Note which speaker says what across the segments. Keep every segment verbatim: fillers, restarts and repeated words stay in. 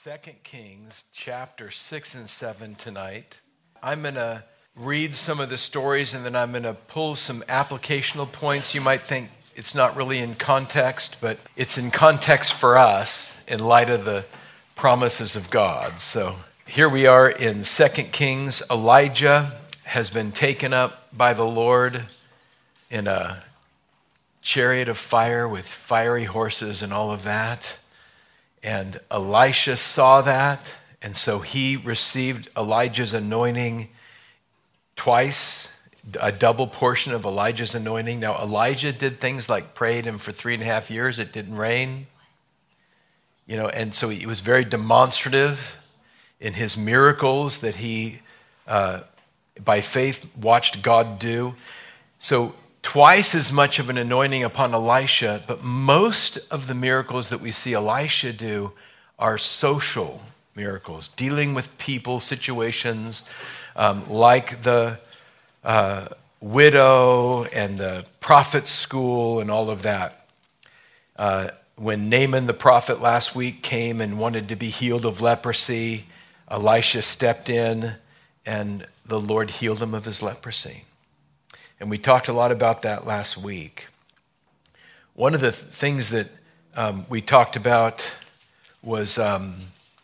Speaker 1: Second Kings chapter six and seven tonight. I'm going to read some of the stories and then I'm going to pull some applicational points. You might think it's not really in context, but it's in context for us in light of the promises of God. So here we are in Second Kings. Elijah has been taken up by the Lord in a chariot of fire with fiery horses and all of that. And Elisha saw that, and so he received Elijah's anointing twice, a double portion of Elijah's anointing. Now, Elijah did things like prayed, and for three and a half years it didn't rain. You know, and so he was very demonstrative in his miracles that he, uh, by faith, watched God do. So twice as much of an anointing upon Elisha, but most of the miracles that we see Elisha do are social miracles, dealing with people, situations, um, like the uh, widow and the prophet's school and all of that. Uh, when Naaman the prophet last week came and wanted to be healed of leprosy, Elisha stepped in and the Lord healed him of his leprosy. And we talked a lot about that last week. One of the th- things that um, we talked about was um,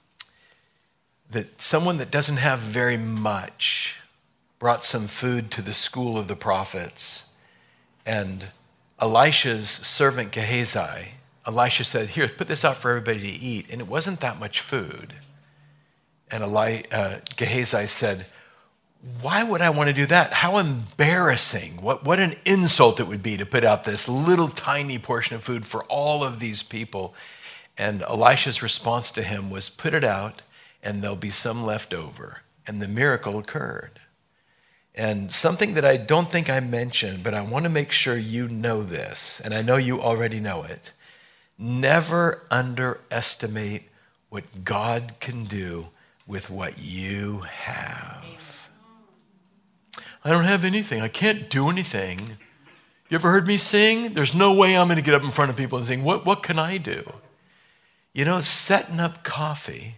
Speaker 1: that someone that doesn't have very much brought some food to the school of the prophets. And Elisha's servant Gehazi, Elisha said, "Here, put this out for everybody to eat." And it wasn't that much food. And Eli- uh, Gehazi said, "Why would I want to do that? How embarrassing. What, what an insult it would be to put out this little tiny portion of food for all of these people." And Elisha's response to him was, "Put it out and there'll be some left over." And the miracle occurred. And something that I don't think I mentioned, but I want to make sure you know this, and I know you already know it. Never underestimate what God can do with what you have. "I don't have anything. I can't do anything." You ever heard me sing? There's no way I'm going to get up in front of people and sing. What, what can I do? You know, setting up coffee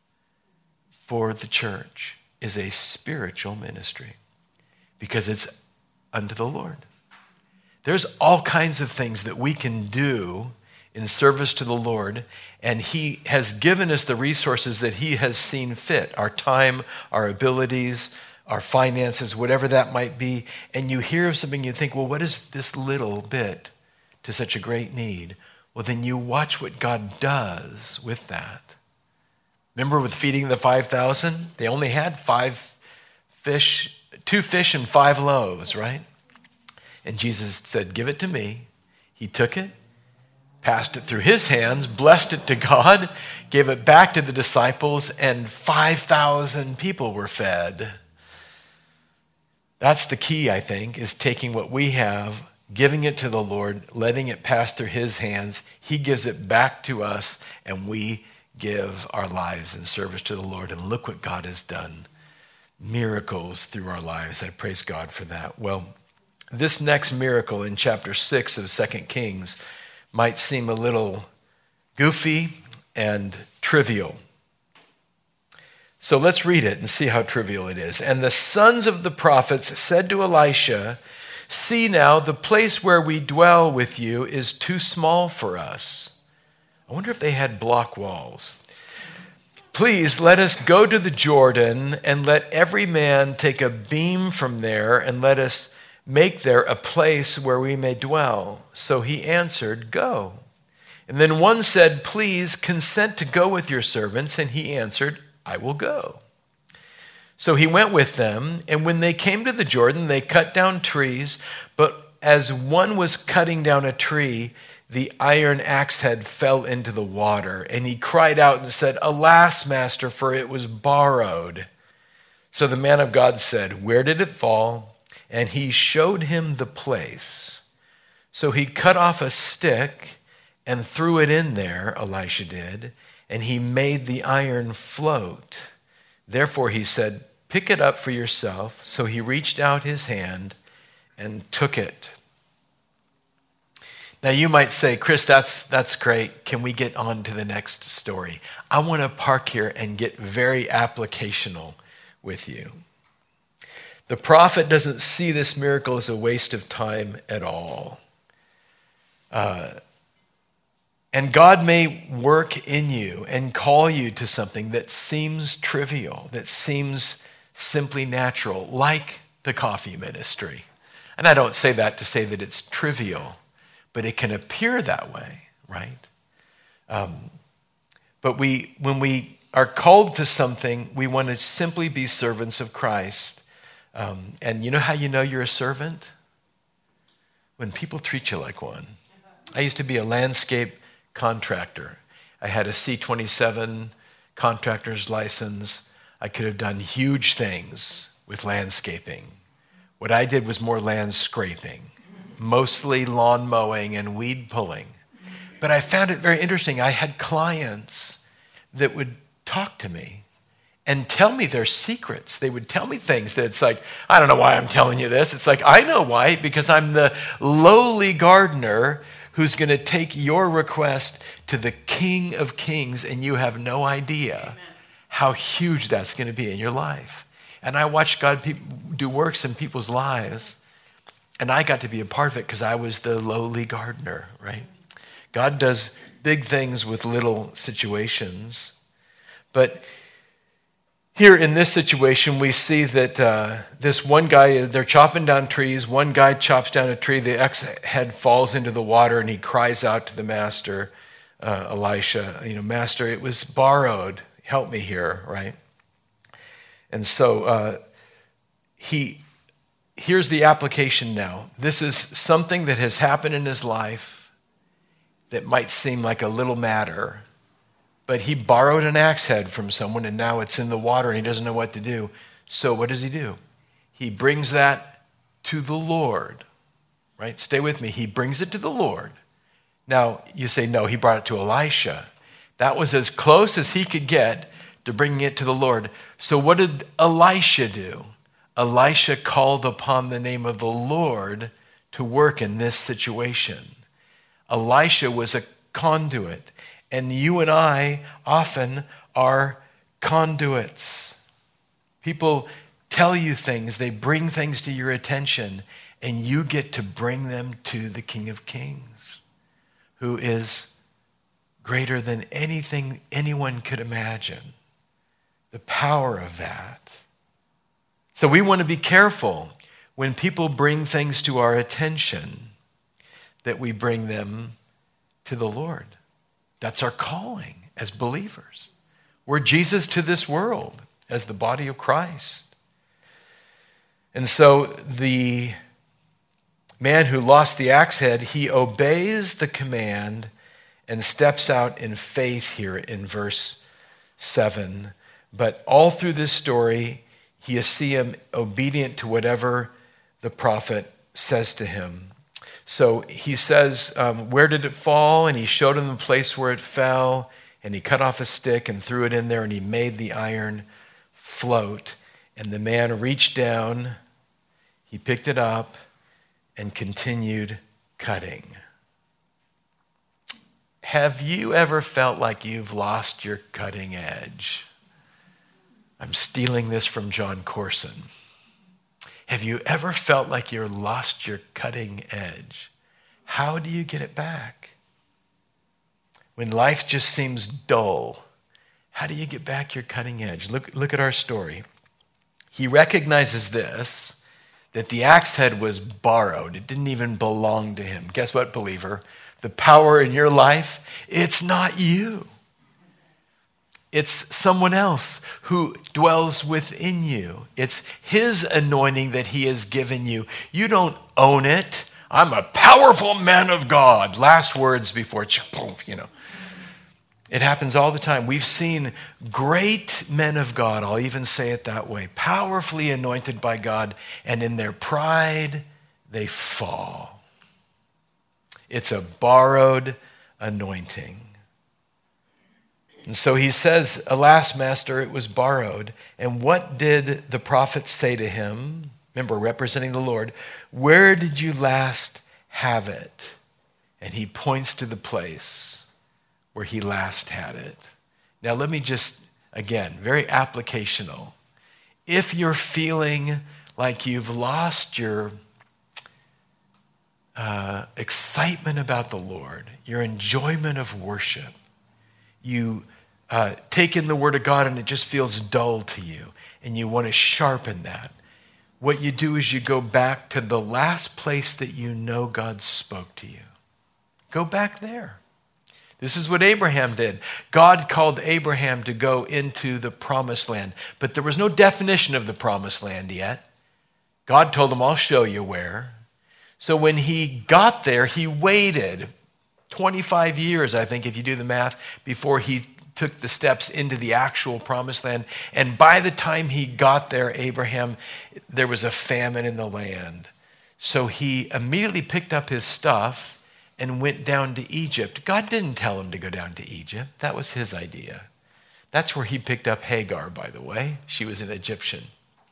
Speaker 1: for the church is a spiritual ministry because it's unto the Lord. There's all kinds of things that we can do in service to the Lord, and He has given us the resources that He has seen fit, our time, our abilities, our finances, whatever that might be. And you hear of something, you think, well, what is this little bit to such a great need? Well, then you watch what God does with that. Remember with feeding the five thousand? They only had five fish, two fish and five loaves, right? And Jesus said, "Give it to me." He took it, passed it through His hands, blessed it to God, gave it back to the disciples, and five thousand people were fed. That's the key, I think, is taking what we have, giving it to the Lord, letting it pass through His hands. He gives it back to us, and we give our lives in service to the Lord. And look what God has done. Miracles through our lives. I praise God for that. Well, this next miracle in chapter six of Second Kings might seem a little goofy and trivial. So let's read it and see how trivial it is. "And the sons of the prophets said to Elisha, 'See now, the place where we dwell with you is too small for us.'" I wonder if they had block walls. "Please let us go to the Jordan and let every man take a beam from there and let us make there a place where we may dwell." So he answered, "Go." And then one said, "Please consent to go with your servants." And he answered, "I will go." So he went with them, and when they came to the Jordan, they cut down trees. But as one was cutting down a tree, the iron axe head fell into the water, and he cried out and said, "Alas, master, for it was borrowed." So the man of God said, "Where did it fall?" And he showed him the place. So he cut off a stick and threw it in there, Elisha did, and he made the iron float. Therefore he said, "Pick it up for yourself." So he reached out his hand and took it. Now you might say, Chris, that's, that's great. Can we get on to the next story? I want to park here and get very applicational with you. The prophet doesn't see this miracle as a waste of time at all. Uh, and God may work in you and call you to something that seems trivial, that seems simply natural, like the coffee ministry. And I don't say that to say that it's trivial, but it can appear that way, right? Um, but we, when we are called to something, we want to simply be servants of Christ. Um, and you know how you know you're a servant? When people treat you like one. I used to be a landscape contractor. I had a C twenty-seven contractor's license. I could have done huge things with landscaping. What I did was more land scraping, mostly lawn mowing and weed pulling. But I found it very interesting. I had clients that would talk to me and tell me their secrets. They would tell me things that it's like, I don't know why I'm telling you this. It's like, I know why, because I'm the lowly gardener who's going to take your request to the King of Kings, and you have no idea Amen. How huge that's going to be in your life. And I watched God pe- do works in people's lives, and I got to be a part of it because I was the lowly gardener, right? God does big things with little situations. But here in this situation, we see that uh, this one guy, they're chopping down trees. One guy chops down a tree. The axe head falls into the water, and he cries out to the master, uh, Elisha, you know, Master, it was borrowed. Help me here, right? And so uh, he here's the application now. This is something that has happened in his life that might seem like a little matter, but he borrowed an axe head from someone, and now it's in the water, and he doesn't know what to do. So what does he do? He brings that to the Lord, right? Stay with me. He brings it to the Lord. Now, you say, no, he brought it to Elisha. That was as close as he could get to bringing it to the Lord. So what did Elisha do? Elisha called upon the name of the Lord to work in this situation. Elisha was a conduit, and you and I often are conduits. People tell you things, they bring things to your attention, and you get to bring them to the King of Kings, who is greater than anything anyone could imagine. The power of that. So we want to be careful when people bring things to our attention that we bring them to the Lord. That's our calling as believers. We're Jesus to this world as the body of Christ. And so the man who lost the axe head, he obeys the command and steps out in faith here in verse seven. But all through this story, you see him obedient to whatever the prophet says to him. So he says, um, where did it fall? And he showed him the place where it fell, and he cut off a stick and threw it in there, and he made the iron float. And the man reached down, he picked it up, and continued cutting. Have you ever felt like you've lost your cutting edge? I'm stealing this from John Corson. Have you ever felt like you're lost your cutting edge? How do you get it back? When life just seems dull, how do you get back your cutting edge? Look, look at our story. He recognizes this, that the axe head was borrowed. It didn't even belong to him. Guess what, believer? The power in your life, it's not you. It's someone else who dwells within you. It's his anointing that he has given you. You don't own it. I'm a powerful man of God. Last words before, you know. It happens all the time. We've seen great men of God, I'll even say it that way, powerfully anointed by God, and in their pride, they fall. It's a borrowed anointing. And so he says, alas, master, it was borrowed. And what did the prophet say to him? Remember, representing the Lord. Where did you last have it? and he points to the place where he last had it. Now let me just, again, very applicational. If you're feeling like you've lost your uh, excitement about the Lord, your enjoyment of worship, you uh, take in the Word of God and it just feels dull to you, and you want to sharpen that, what you do is you go back to the last place that you know God spoke to you. Go back there. This is what Abraham did. God called Abraham to go into the promised land, but there was no definition of the promised land yet. God told him, I'll show you where. So when he got there, he waited twenty-five years, I think, if you do the math, before he took the steps into the actual promised land. And by the time he got there, Abraham, there was a famine in the land. So he immediately picked up his stuff and went down to Egypt. God didn't tell him to go down to Egypt. That was his idea. That's where he picked up Hagar, by the way. She was an Egyptian.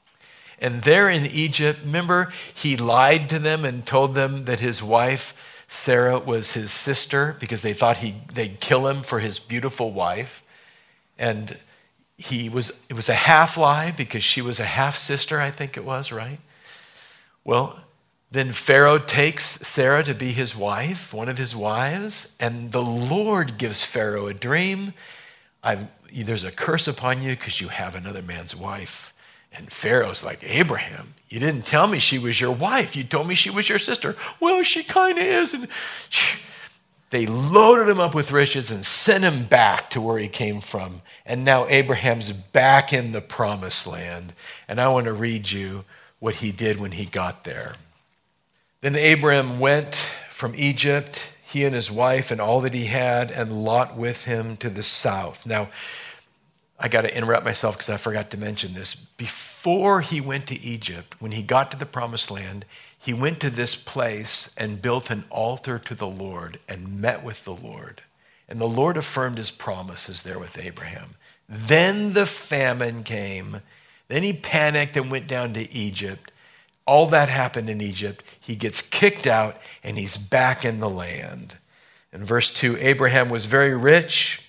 Speaker 1: And there in Egypt, remember, he lied to them and told them that his wife, Sarah, was his sister because they thought he, they'd kill him for his beautiful wife. And he was, it was a half lie because she was a half sister, I think it was, right? Well, then Pharaoh takes Sarah to be his wife, one of his wives, and the Lord gives Pharaoh a dream. I've, there's a curse upon you because you have another man's wife. And Pharaoh's like, Abraham, you didn't tell me she was your wife. You told me she was your sister. Well, she kind of is. And they loaded him up with riches and sent him back to where he came from. And now Abraham's back in the promised land. And I want to read you what he did when he got there. Then Abram went from Egypt, he and his wife and all that he had, and Lot with him to the south. Now, I got to interrupt myself because I forgot to mention this. Before he went to Egypt, when he got to the promised land, he went to this place and built an altar to the Lord and met with the Lord. And the Lord affirmed his promises there with Abraham. Then the famine came. Then he panicked and went down to Egypt. All that happened in Egypt. He gets kicked out and he's back in the land. In verse two, Abraham was very rich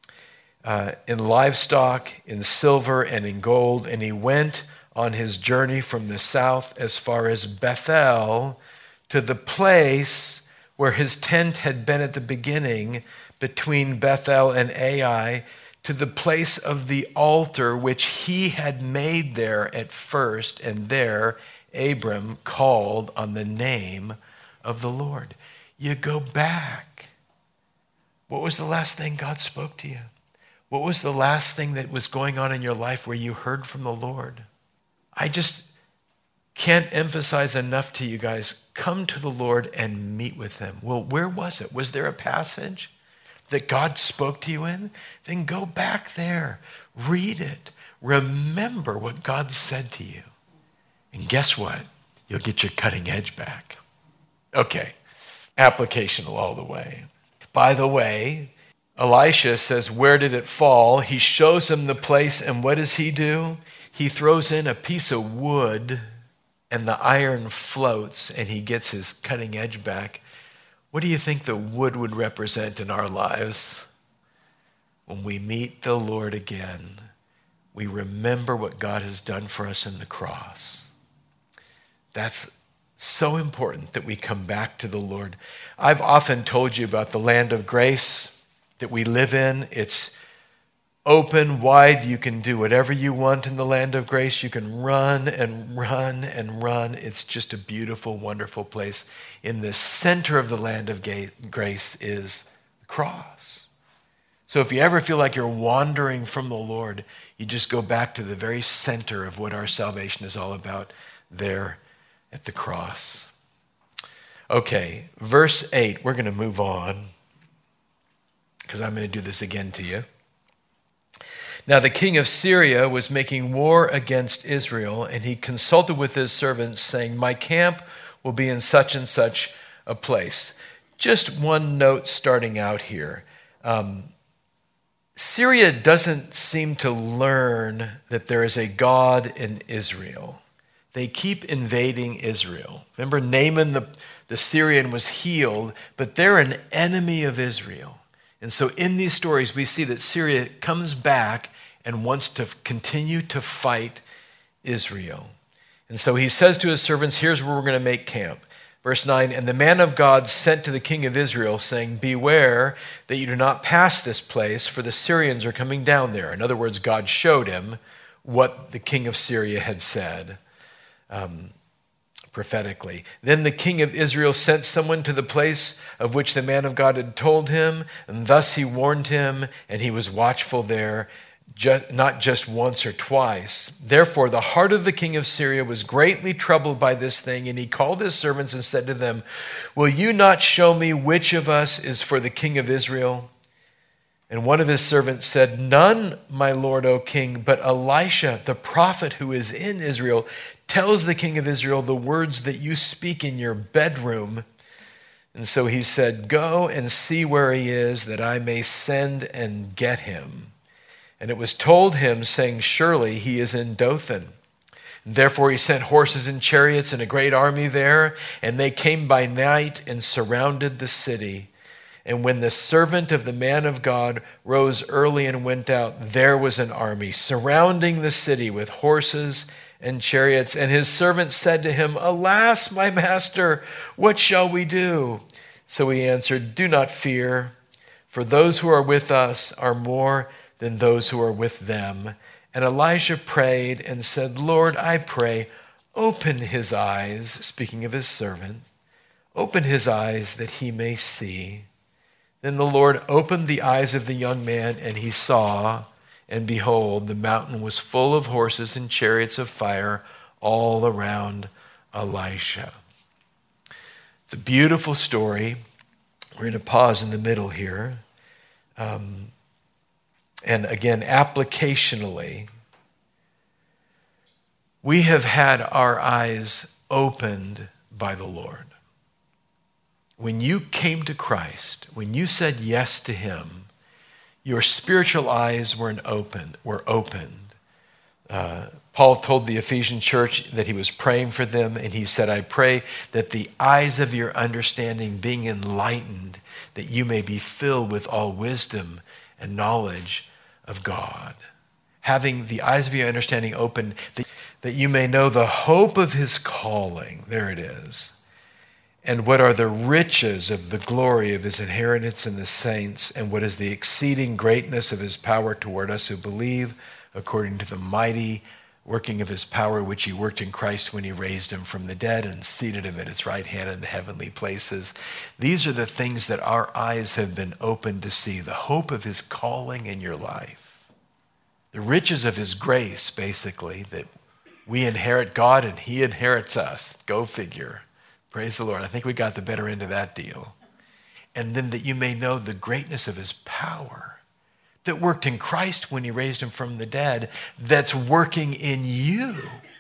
Speaker 1: uh, in livestock, in silver, and in gold. And he went on his journey from the south as far as Bethel to the place where his tent had been at the beginning between Bethel and Ai, to the place of the altar which he had made there at first, and there Abram called on the name of the Lord. You go back. What was the last thing God spoke to you? What was the last thing that was going on in your life where you heard from the Lord? I just can't emphasize enough to you guys, come to the Lord and meet with him. Well, where was it? Was there a passage that God spoke to you in? Then go back there, read it, remember what God said to you. And guess what? You'll get your cutting edge back. Okay, applicational all the way. By the way, Elisha says, where did it fall? He shows him the place, and what does he do? He throws in a piece of wood, and the iron floats, and he gets his cutting edge back. What do you think the wood would represent in our lives? When we meet the Lord again, we remember what God has done for us in the cross. That's so important that we come back to the Lord. I've often told you about the land of grace that we live in. It's open, wide. You can do whatever you want in the land of grace. You can run and run and run. It's just a beautiful, wonderful place. In the center of the land of grace is the cross. So if you ever feel like you're wandering from the Lord, you just go back to the very center of what our salvation is all about, there at the cross. Okay, verse eight, we're going to move on because I'm going to do this again to you. Now the king of Syria was making war against Israel, and he consulted with his servants, saying, my camp will be in such and such a place. Just one note starting out here. Um, Syria doesn't seem to learn that there is a God in Israel. They keep invading Israel. Remember Naaman the, the Syrian was healed, but they're an enemy of Israel. And so in these stories, we see that Syria comes back and wants to continue to fight Israel. And so he says to his servants, here's where we're going to make camp. Verse nine, and the man of God sent to the king of Israel, saying, beware that you do not pass this place, for the Syrians are coming down there. In other words, God showed him what the king of Syria had said um, prophetically. Then the king of Israel sent someone to the place of which the man of God had told him, and thus he warned him, and he was watchful there, Just, not just once or twice. Therefore, the heart of the king of Syria was greatly troubled by this thing, and he called his servants and said to them, will you not show me which of us is for the king of Israel? And one of his servants said, none, my lord, O king, but Elisha, the prophet who is in Israel, tells the king of Israel the words that you speak in your bedroom. And so he said, go and see where he is, that I may send and get him. And it was told him, saying, surely he is in Dothan. And therefore he sent horses and chariots and a great army there, and they came by night and surrounded the city. And when the servant of the man of God rose early and went out, there was an army surrounding the city with horses and chariots. And his servant said to him, alas, my master, what shall we do? So he answered, do not fear, for those who are with us are more than those who are with them. And Elisha prayed and said, Lord, I pray, open his eyes, speaking of his servant, open his eyes that he may see. Then the Lord opened the eyes of the young man, and he saw, and behold, the mountain was full of horses and chariots of fire all around Elisha. It's a beautiful story. We're going to pause in the middle here. Um, And again, applicationally, we have had our eyes opened by the Lord. When you came to Christ, when you said yes to him, your spiritual eyes were open, were opened. Uh, Paul told the Ephesian church that he was praying for them, and he said, I pray that the eyes of your understanding being enlightened, that you may be filled with all wisdom and knowledge of God, having the eyes of your understanding open, that, that you may know the hope of his calling, there it is, and what are the riches of the glory of his inheritance in the saints, and what is the exceeding greatness of his power toward us who believe, according to the mighty working of his power, which he worked in Christ when he raised him from the dead and seated him at his right hand in the heavenly places. These are the things that our eyes have been opened to see, the hope of his calling in your life, the riches of his grace, basically, that we inherit God and he inherits us. Go figure. Praise the Lord. I think we got the better end of that deal. And then that you may know the greatness of his power that worked in Christ when he raised him from the dead, that's working in you.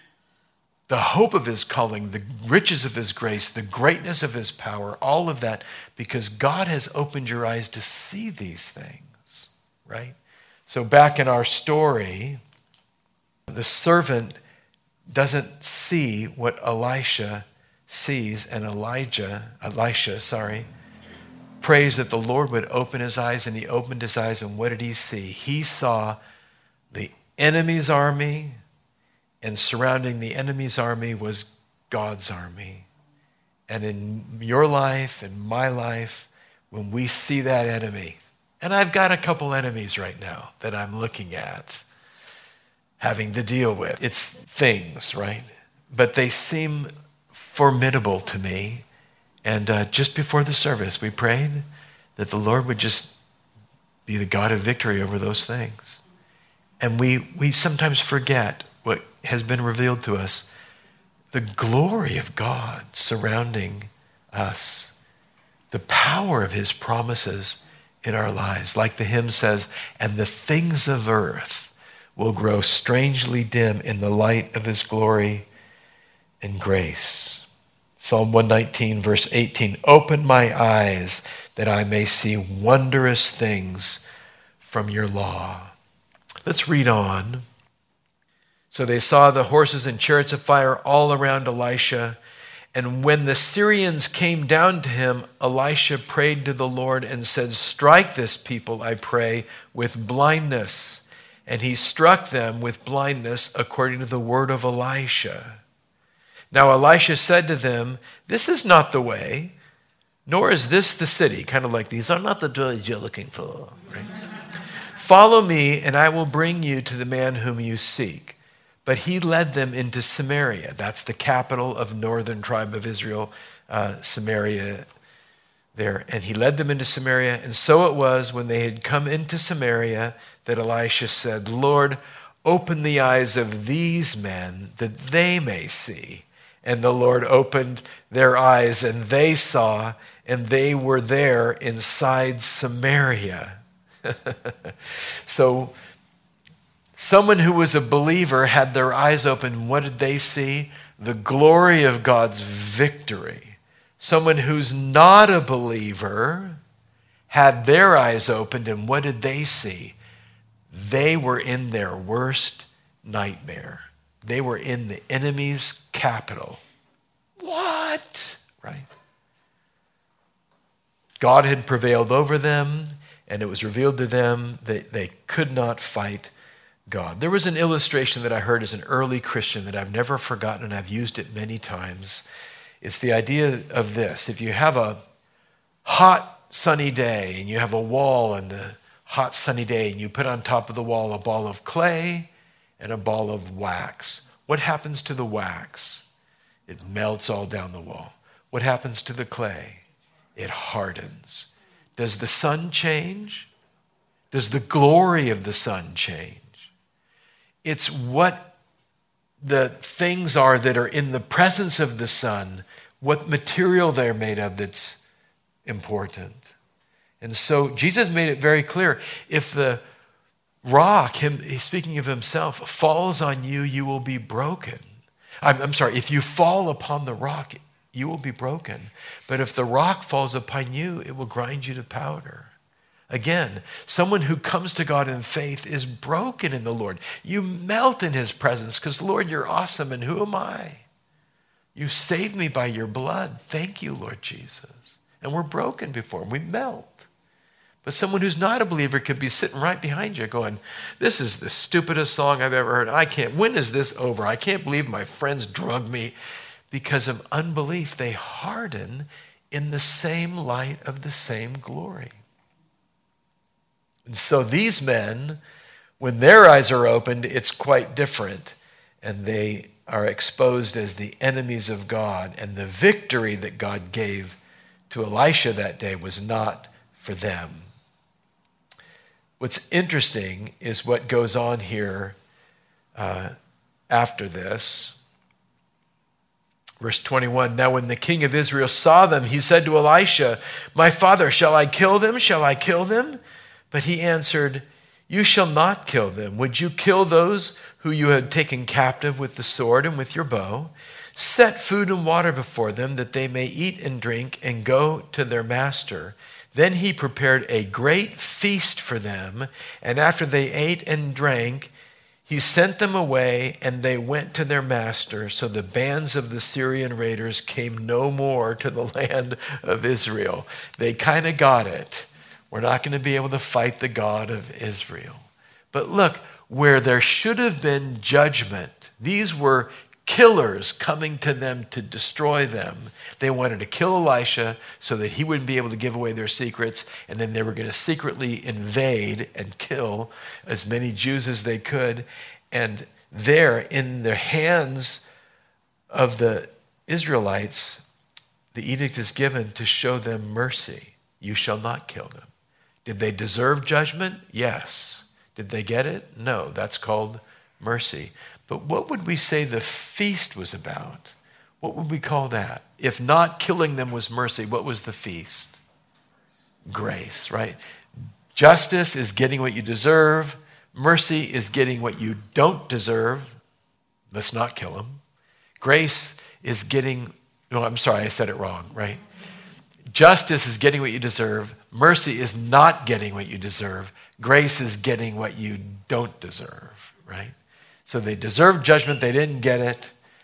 Speaker 1: The hope of his calling, the riches of his grace, the greatness of his power, all of that, because God has opened your eyes to see these things, right? So back in our story, the servant doesn't see what Elisha sees, and Elijah, Elisha, sorry, prays that the Lord would open his eyes, and he opened his eyes, and what did he see? He saw the enemy's army, and surrounding the enemy's army was God's army. And in your life and my life, when we see that enemy, and I've got a couple enemies right now that I'm looking at, having to deal with. It's things, right? But they seem formidable to me. And uh, just before the service, we prayed that the Lord would just be the God of victory over those things. And we, we sometimes forget what has been revealed to us, the glory of God surrounding us, the power of his promises in our lives. Like the hymn says, and the things of earth will grow strangely dim in the light of his glory and grace. Psalm one nineteen, verse eighteen, open my eyes that I may see wondrous things from your law. Let's read on. So they saw the horses and chariots of fire all around Elisha, And when the Syrians came down to him, Elisha prayed to the Lord and said, strike this people, I pray, with blindness. And he struck them with blindness according to the word of Elisha. Now Elisha said to them, this is not the way, nor is this the city. Kind of like, these are not the doors you're looking for. Right? Follow me, and I will bring you to the man whom you seek. But he led them into Samaria. That's the capital of northern tribe of Israel, uh, Samaria there. And he led them into Samaria. And so it was when they had come into Samaria that Elisha said, Lord, open the eyes of these men that they may see. And the Lord opened their eyes, and they saw, and they were there inside Samaria. So someone who was a believer had their eyes open. What did they see? The glory of God's victory. Someone who's not a believer had their eyes opened, and what did they see? They were in their worst nightmare. They were in the enemy's capital. What? Right? God had prevailed over them, and it was revealed to them that they could not fight God. There was an illustration that I heard as an early Christian that I've never forgotten, and I've used it many times. It's the idea of this. If you have a hot, sunny day, and you have a wall in the hot, sunny day, and you put on top of the wall a ball of clay and a ball of wax, what happens to the wax? It melts all down the wall. What happens to the clay? It hardens. Does the sun change? Does the glory of the sun change? It's what the things are that are in the presence of the sun, what material they're made of that's important. And so Jesus made it very clear. If the rock, him, he's speaking of himself, falls on you, you will be broken. I'm, I'm sorry, if you fall upon the rock, you will be broken. But if the rock falls upon you, it will grind you to powder. Again, someone who comes to God in faith is broken in the Lord. You melt in his presence because, Lord, you're awesome, and who am I? You saved me by your blood. Thank you, Lord Jesus. And we're broken before him. We melt. But someone who's not a believer could be sitting right behind you going, this is the stupidest song I've ever heard. I can't, when is this over? I can't believe my friends drugged me. Because of unbelief, they harden in the same light of the same glory. And so these men, when their eyes are opened, it's quite different. And they are exposed as the enemies of God. And the victory that God gave to Elisha that day was not for them. What's interesting is what goes on here uh, after this. Verse twenty-one, now when the king of Israel saw them, he said to Elisha, my father, shall I kill them? Shall I kill them? But he answered, you shall not kill them. Would you kill those who you had taken captive with the sword and with your bow? Set food and water before them that they may eat and drink and go to their master. Then he prepared a great feast for them, and after they ate and drank, he sent them away, and they went to their master. So the bands of the Syrian raiders came no more to the land of Israel. They kind of got it. We're not going to be able to fight the God of Israel. But look, where there should have been judgment, these were killers coming to them to destroy them. They wanted to kill Elisha so that he wouldn't be able to give away their secrets, and then they were going to secretly invade and kill as many Jews as they could. And there, in the hands of the Israelites, the edict is given to show them mercy. You shall not kill them. Did they deserve judgment? Yes. Did they get it? No. That's called mercy. But what would we say the feast was about? What would we call that? If not killing them was mercy, what was the feast? Grace, right? Justice is getting what you deserve. Mercy is getting what you don't deserve. Let's not kill them. Grace is getting, no, I'm sorry, I said it wrong, right? Justice is getting what you deserve. Mercy is not getting what you deserve. Grace is getting what you don't deserve, right? So they deserved judgment, they didn't get it,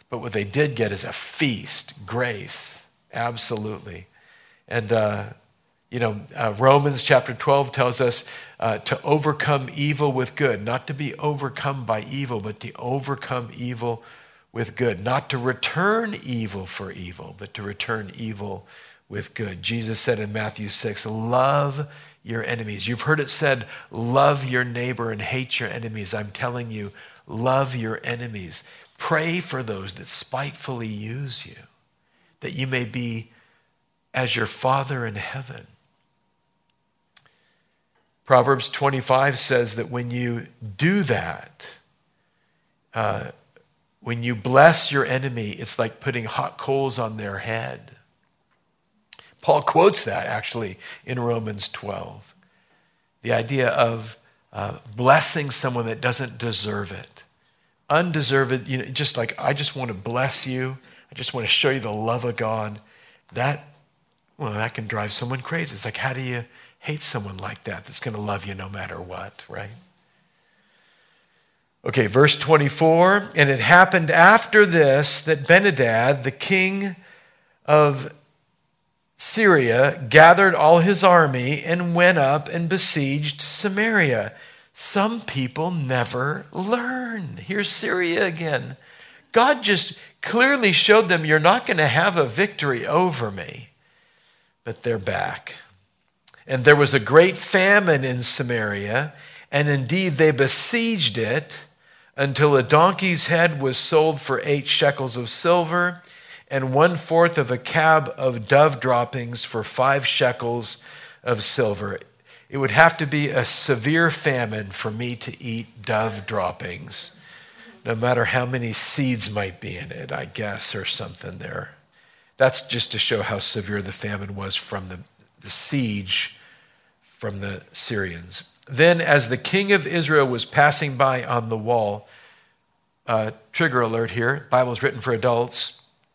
Speaker 1: But what they did get is a feast, grace, absolutely. And, uh, you know, uh, Romans chapter twelve tells us uh, to overcome evil with good, not to be overcome by evil, but to overcome evil with good, not to return evil for evil, but to return evil with good. Jesus said in Matthew six, love your enemies. You've heard it said, love your neighbor and hate your enemies. I'm telling you, love your enemies. Pray for those that spitefully use you, that you may be as your Father in heaven. Proverbs twenty-five says that when you do that, uh, when you bless your enemy, it's like putting hot coals on their head. Paul quotes that actually in Romans twelve. The idea of uh, blessing someone that doesn't deserve it. Undeserved, you know, just like, I just want to bless you. I just want to show you the love of God. That, well, that can drive someone crazy. It's like, how do you hate someone like that that's going to love you no matter what, right? Okay, verse twenty-four, and it happened after this that Ben-Hadad, the king of Syria, gathered all his army and went up and besieged Samaria. Some people never learn. Here's Syria again. God just clearly showed them, you're not going to have a victory over me. But they're back. And there was a great famine in Samaria, and indeed they besieged it until a donkey's head was sold for eight shekels of silver, and one-fourth of a cab of dove droppings for five shekels of silver. It would have to be a severe famine for me to eat dove droppings, no matter how many seeds might be in it, I guess, or something there. That's just to show how severe the famine was from the, the siege from the Syrians. Then, as the king of Israel was passing by on the wall, uh, trigger alert here, Bible's written for adults,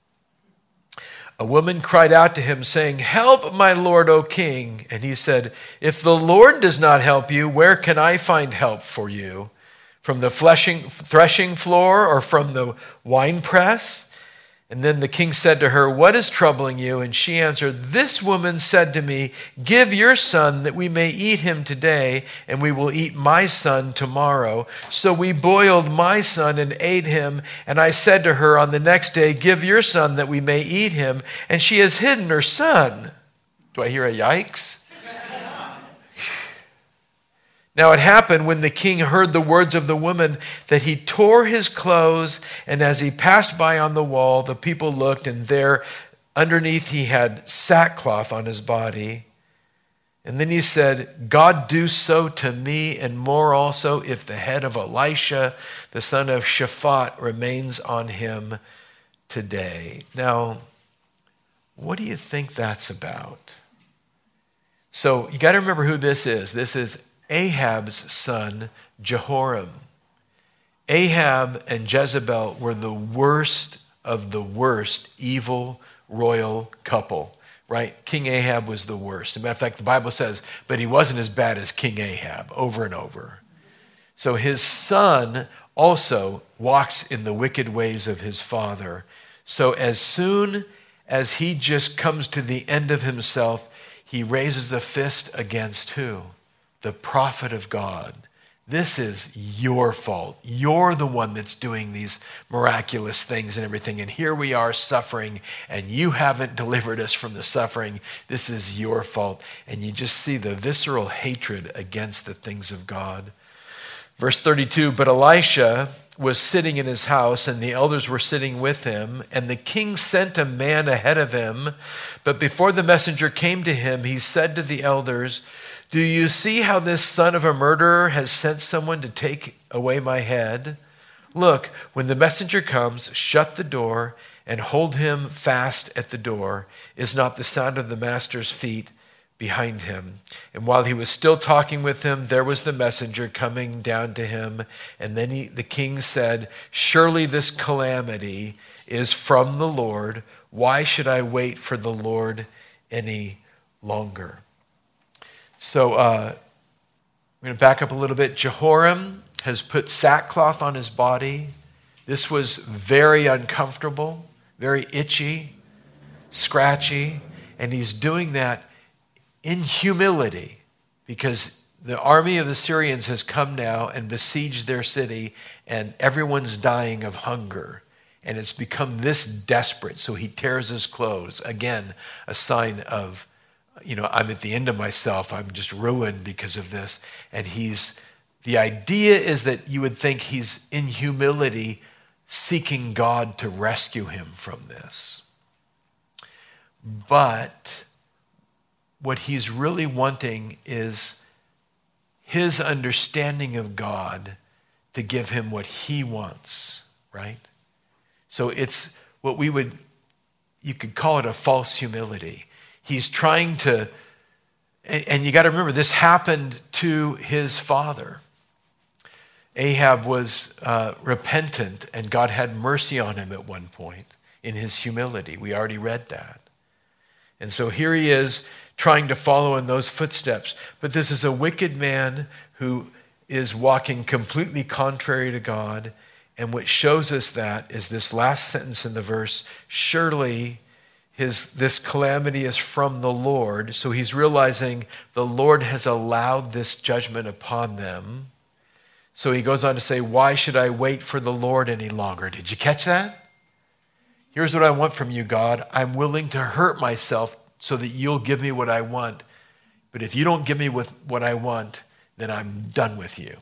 Speaker 1: a woman cried out to him, saying, help, my lord, O king. And he said, if the Lord does not help you, where can I find help for you? From the fleshing, threshing floor or from the winepress? And then the king said to her, what is troubling you? And she answered, this woman said to me, give your son that we may eat him today, and we will eat my son tomorrow. So we boiled my son and ate him. And I said to her on the next day, give your son that we may eat him. And she has hidden her son. Do I hear a yikes? Now it happened when the king heard the words of the woman that he tore his clothes, and as he passed by on the wall, the people looked, and there underneath he had sackcloth on his body. And then he said, God do so to me and more also if the head of Elisha, the son of Shaphat, remains on him today. Now, what do you think that's about? So you got to remember who this is. This is Ahab's son, Jehoram. Ahab and Jezebel were the worst of the worst evil royal couple, right? King Ahab was the worst. As a matter of fact, the Bible says, but he wasn't as bad as King Ahab, over and over. So his son also walks in the wicked ways of his father. So as soon as he just comes to the end of himself, he raises a fist against who? The prophet of God. This is your fault. You're the one that's doing these miraculous things and everything. And here we are suffering, and you haven't delivered us from the suffering. This is your fault. And you just see the visceral hatred against the things of God. Verse thirty-two, but Elisha was sitting in his house, and the elders were sitting with him, and the king sent a man ahead of him. But before the messenger came to him, he said to the elders, do you see how this son of a murderer has sent someone to take away my head? Look, when the messenger comes, shut the door and hold him fast at the door. Is not the sound of the master's feet behind him? And while he was still talking with him, there was the messenger coming down to him. And then he, the king said, surely this calamity is from the Lord. Why should I wait for the Lord any longer? So uh, I'm going to back up a little bit. Jehoram has put sackcloth on his body This was very uncomfortable, very itchy, scratchy, and he's doing that in humility because the army of the Syrians has come now and besieged their city, and everyone's dying of hunger. And it's become this desperate, so he tears his clothes. Again, a sign of, you know, I'm at the end of myself. I'm just ruined because of this. And he's, the idea is that you would think he's in humility seeking God to rescue him from this. But what he's really wanting is his understanding of God to give him what he wants, right? So it's what we would, you could call it a false humility. He's trying to, and, and you got to remember, this happened to his father. Ahab was uh, repentant, and God had mercy on him at one point in his humility. We already read that. And so here he is trying to follow in those footsteps. But this is a wicked man who is walking completely contrary to God. And what shows us that is this last sentence in the verse, surely his, this calamity is from the Lord. So he's realizing the Lord has allowed this judgment upon them. So he goes on to say, why should I wait for the Lord any longer? Did you catch that? Here's what I want from you, God. I'm willing to hurt myself so that you'll give me what I want. But if you don't give me what I want, then I'm done with you.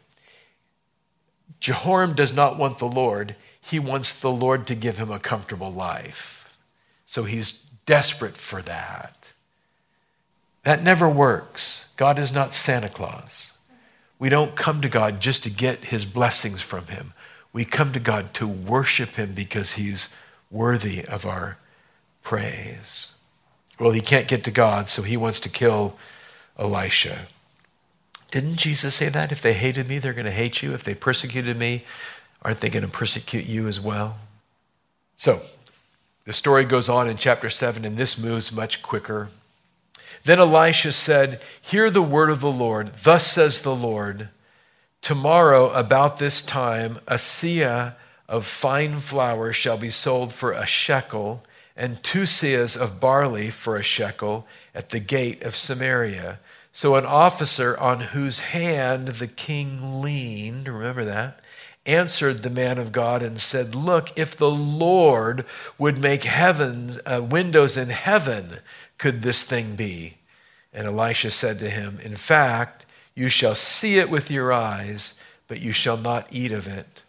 Speaker 1: Jehoram does not want the Lord. He wants the Lord to give him a comfortable life. So he's desperate for that. That never works. God is not Santa Claus. We don't come to God just to get his blessings from him. We come to God to worship him because he's worthy of our praise. Well, he can't get to God, so he wants to kill Elisha. Didn't Jesus say that? If they hated me, they're going to hate you. If they persecuted me, aren't they going to persecute you as well? So, the story goes on in chapter seven, and this moves much quicker. Then Elisha said, hear the word of the Lord. Thus says the Lord, tomorrow about this time, a seah of fine flour shall be sold for a shekel, and two seahs of barley for a shekel at the gate of Samaria. So an officer on whose hand the king leaned, remember that, answered the man of God and said, look, if the Lord would make heaven, uh, windows in heaven, could this thing be? And Elisha said to him, in fact, you shall see it with your eyes, but you shall not eat of it.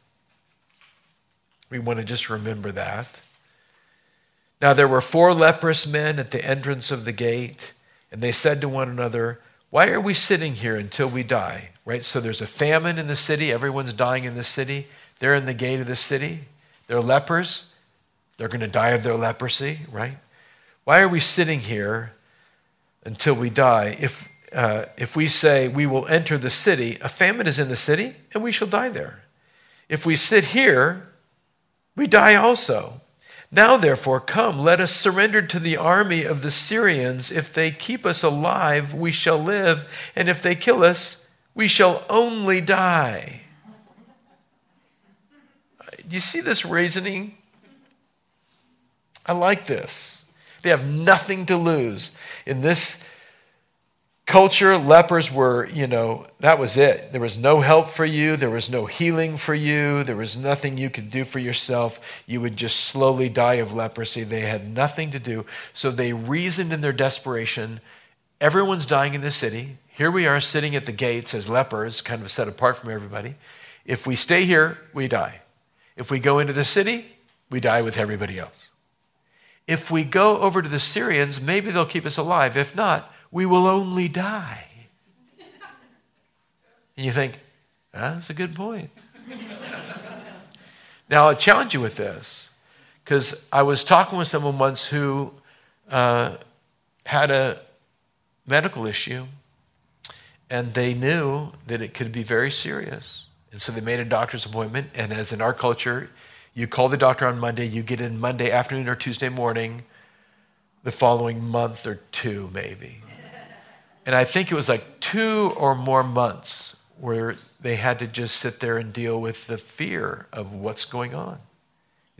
Speaker 1: We want to just remember that. Now there were four leprous men at the entrance of the gate, and they said to one another, why are we sitting here until we die? Right? So there's a famine in the city. Everyone's dying in the city. They're in the gate of the city. They're lepers. They're going to die of their leprosy, right? Why are we sitting here until we die? If, uh, if we say we will enter the city, a famine is in the city, and we shall die there. If we sit here, we die also. Now, therefore, come, let us surrender to the army of the Syrians. If they keep us alive, we shall live, and if they kill us, we shall only die. Do you see this reasoning? I like this. They have nothing to lose. In this culture, lepers were, you know, that was it. There was no help for you. There was no healing for you. There was nothing you could do for yourself. You would just slowly die of leprosy. They had nothing to do. So they reasoned in their desperation. Everyone's dying in the city. Here we are sitting at the gates as lepers, kind of set apart from everybody. If we stay here, we die. If we go into the city, we die with everybody else. If we go over to the Syrians, maybe they'll keep us alive. If not, we will only die. And you think, ah, that's a good point. Now, I'll challenge you with this, because I was talking with someone once who uh, had a medical issue, and they knew that it could be very serious. And so they made a doctor's appointment, and as in our culture, you call the doctor on Monday, you get in Monday afternoon or Tuesday morning, the following month or two maybe. And I think it was like two or more months where they had to just sit there and deal with the fear of what's going on.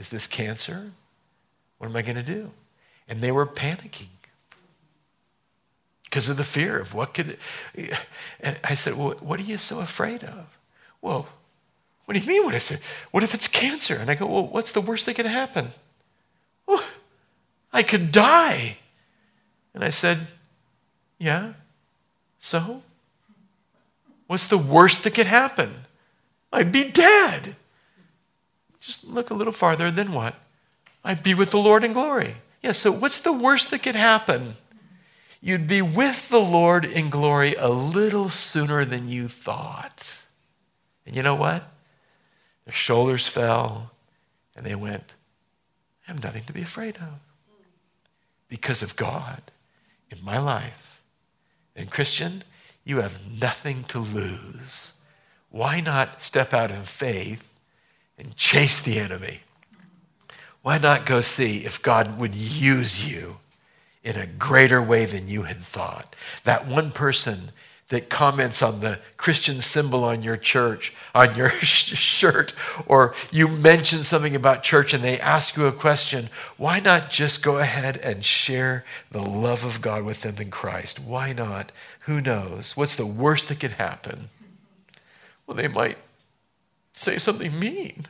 Speaker 1: Is this cancer? What am I going to do? And they were panicking because of the fear of what could it, and I said, well, what are you so afraid of? Well, what do you mean? What is it? What if it's cancer? And I go, well, what's the worst that could happen? Well, I could die. And I said, yeah, so? What's the worst that could happen? I'd be dead. Just look a little farther, then what? I'd be with the Lord in glory. Yeah, so what's the worst that could happen? You'd be with the Lord in glory a little sooner than you thought. And you know what? Their shoulders fell, and they went, I have nothing to be afraid of. Because of God in my life. And Christian, you have nothing to lose. Why not step out in faith and chase the enemy? Why not go see if God would use you in a greater way than you had thought? That one person that comments on the Christian symbol on your church, on your shirt, or you mention something about church and they ask you a question, why not just go ahead and share the love of God with them in Christ? Why not? Who knows? What's the worst that could happen? Well, they might say something mean.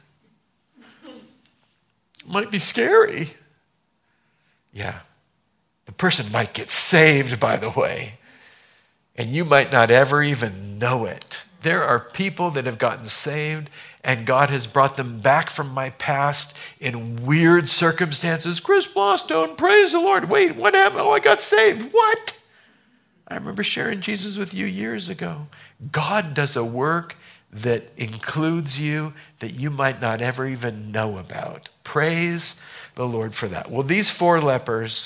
Speaker 1: It might be scary. Yeah. The person might get saved, by the way. And you might not ever even know it. There are people that have gotten saved and God has brought them back from my past in weird circumstances. Chris Blostone, praise the Lord. Wait, what happened? Oh, I got saved. What? I remember sharing Jesus with you years ago. God does a work that includes you that you might not ever even know about. Praise the Lord for that. Well, these four lepers,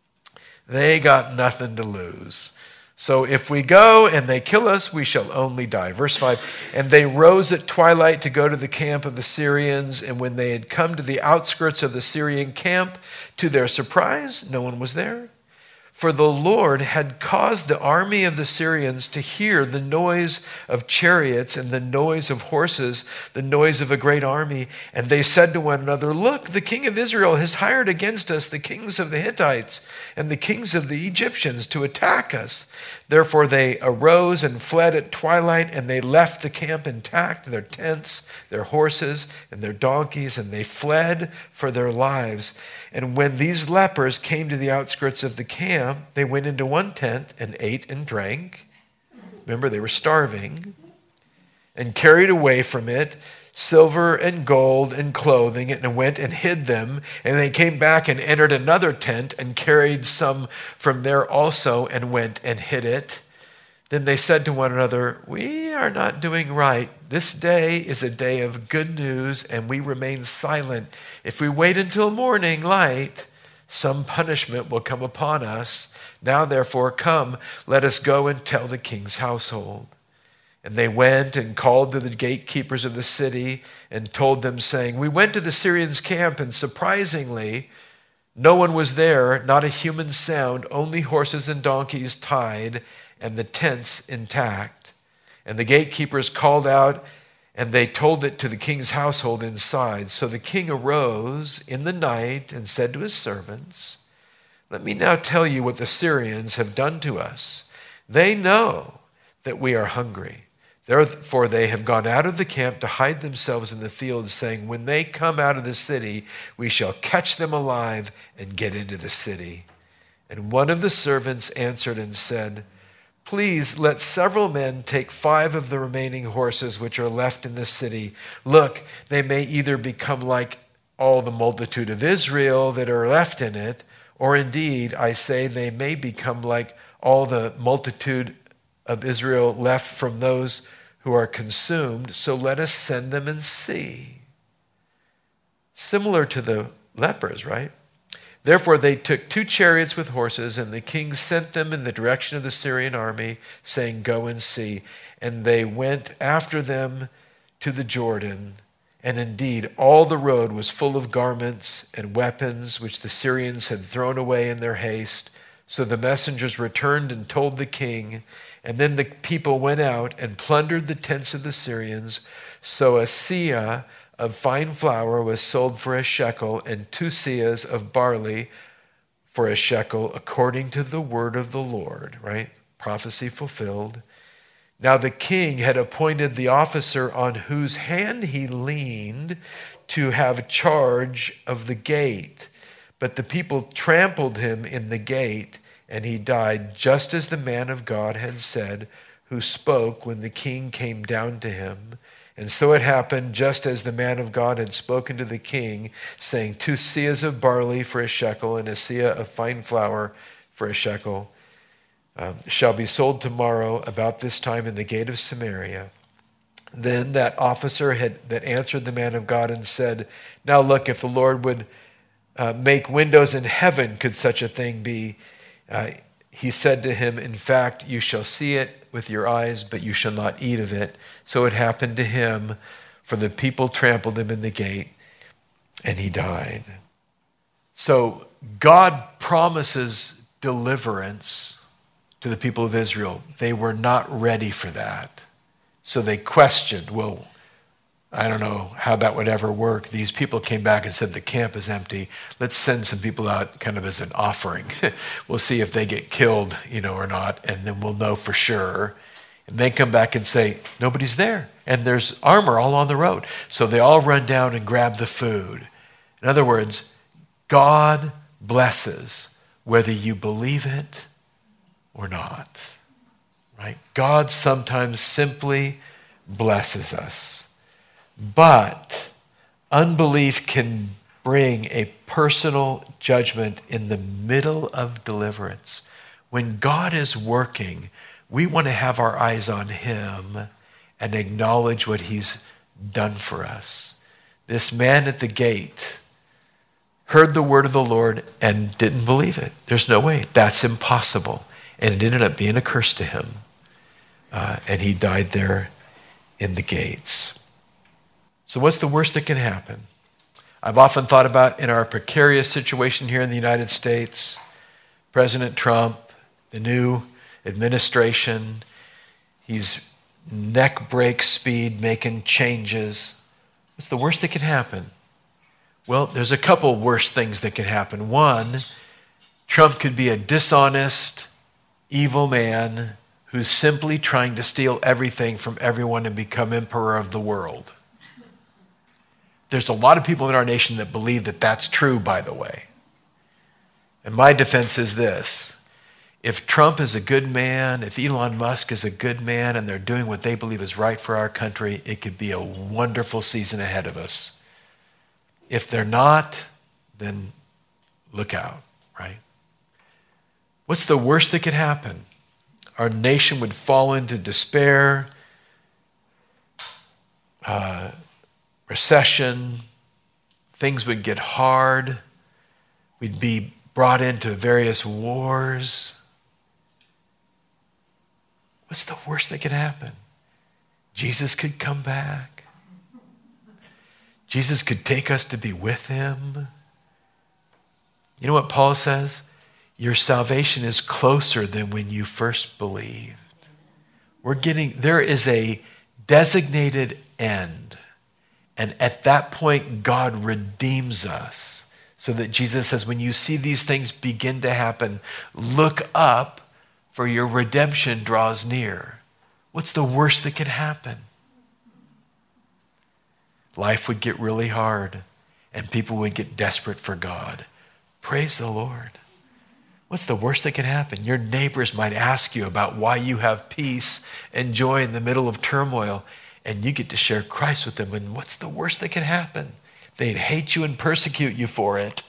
Speaker 1: they got nothing to lose. So if we go and they kill us, we shall only die. Verse five, and they rose at twilight to go to the camp of the Syrians, and when they had come to the outskirts of the Syrian camp, to their surprise, no one was there. For the Lord had caused the army of the Syrians to hear the noise of chariots and the noise of horses, the noise of a great army. And they said to one another, look, the king of Israel has hired against us the kings of the Hittites and the kings of the Egyptians to attack us. Therefore they arose and fled at twilight, and they left the camp intact, their tents, their horses, and their donkeys, and they fled for their lives. And when these lepers came to the outskirts of the camp, they went into one tent and ate and drank. Remember, they were starving. And carried away from it silver and gold and clothing, and went and hid them. And they came back and entered another tent and carried some from there also and went and hid it. Then they said to one another, we are not doing right. This day is a day of good news, and we remain silent. If we wait until morning light, some punishment will come upon us. Now, therefore, come, let us go and tell the king's household. And they went and called to the gatekeepers of the city and told them, saying, we went to the Syrians' camp, and surprisingly, no one was there, not a human sound, only horses and donkeys tied, and the tents intact. And the gatekeepers called out, and they told it to the king's household inside. So the king arose in the night and said to his servants, let me now tell you what the Syrians have done to us. They know that we are hungry. Therefore they have gone out of the camp to hide themselves in the fields, saying, when they come out of the city, we shall catch them alive and get into the city. And one of the servants answered and said, please let several men take five of the remaining horses which are left in the city. Look, they may either become like all the multitude of Israel that are left in it, or indeed, I say, they may become like all the multitude of Israel left from those who are consumed. So let us send them and see. Similar to the lepers, right? Therefore they took two chariots with horses, and the king sent them in the direction of the Syrian army, saying, go and see. And they went after them to the Jordan. And indeed, all the road was full of garments and weapons, which the Syrians had thrown away in their haste. So the messengers returned and told the king. And then the people went out and plundered the tents of the Syrians. So Asaiah, of fine flour was sold for a shekel, and two seahs of barley for a shekel, according to the word of the Lord, right? Prophecy fulfilled. Now the king had appointed the officer on whose hand he leaned to have charge of the gate. But the people trampled him in the gate, and he died, just as the man of God had said, who spoke when the king came down to him. And so it happened, just as the man of God had spoken to the king, saying, two seahs of barley for a shekel, and a seah of fine flour for a shekel, um, shall be sold tomorrow about this time in the gate of Samaria. Then that officer had that answered the man of God and said, now look, if the Lord would uh, make windows in heaven, could such a thing be? Uh, he said to him, in fact, you shall see it with your eyes, but you shall not eat of it. So it happened to him, for the people trampled him in the gate, and he died. So God promises deliverance to the people of Israel. They were not ready for that. So they questioned, well, I don't know how that would ever work. These people came back and said, the camp is empty. Let's send some people out kind of as an offering. We'll see if they get killed, you know, or not, and then we'll know for sure. And they come back and say, nobody's there, and there's armor all on the road. So they all run down and grab the food. In other words, God blesses whether you believe it or not, right? God sometimes simply blesses us. But unbelief can bring a personal judgment in the middle of deliverance. When God is working, we want to have our eyes on him and acknowledge what he's done for us. This man at the gate heard the word of the Lord and didn't believe it. There's no way. That's impossible. And it ended up being a curse to him. Uh, and he died there in the gates. So what's the worst that can happen? I've often thought about in our precarious situation here in the United States, President Trump, the new administration, he's neck break speed making changes. What's the worst that can happen? Well, there's a couple worse things that can happen. One, Trump could be a dishonest, evil man who's simply trying to steal everything from everyone and become emperor of the world. There's a lot of people in our nation that believe that that's true, by the way. And my defense is this. If Trump is a good man, if Elon Musk is a good man, and they're doing what they believe is right for our country, it could be a wonderful season ahead of us. If they're not, then look out, right? What's the worst that could happen? Our nation would fall into despair, uh, recession, things would get hard, we'd be brought into various wars. What's the worst that could happen? Jesus could come back. Jesus could take us to be with him. You know what Paul says? Your salvation is closer than when you first believed. We're getting, there is a designated end. And at that point, God redeems us. So that Jesus says, when you see these things begin to happen, look up, for your redemption draws near. What's the worst that could happen? Life would get really hard, and people would get desperate for God. Praise the Lord. What's the worst that could happen? Your neighbors might ask you about why you have peace and joy in the middle of turmoil, and you get to share Christ with them. And what's the worst that could happen? They'd hate you and persecute you for it.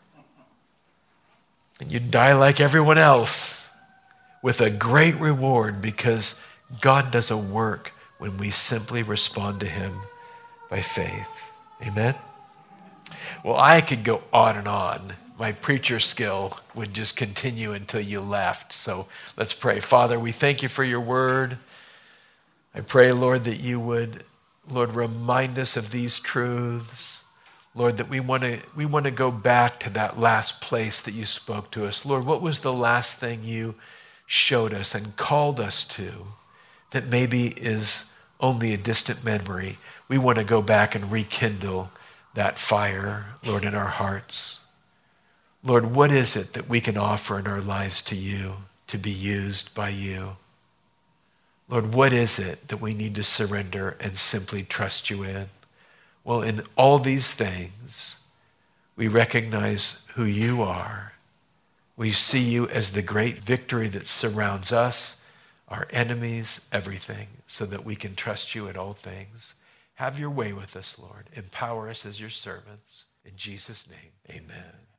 Speaker 1: And you'd die like everyone else with a great reward, because God does a work when we simply respond to him by faith. Amen? Well, I could go on and on. My preacher skill would just continue until you left. So let's pray. Father, we thank you for your word. I pray, Lord, that you would, Lord, remind us of these truths. Lord, that we want to we want to go back to that last place that you spoke to us. Lord, what was the last thing you showed us and called us to that maybe is only a distant memory? we want to go back and rekindle that fire, Lord, in our hearts. Lord, what is it that we can offer in our lives to you to be used by you? Lord, what is it that we need to surrender and simply trust you in? Well, in all these things, we recognize who you are. We see you as the great victory that surrounds us, our enemies, everything, so that we can trust you in all things. Have your way with us, Lord. Empower us as your servants. In Jesus' name, amen.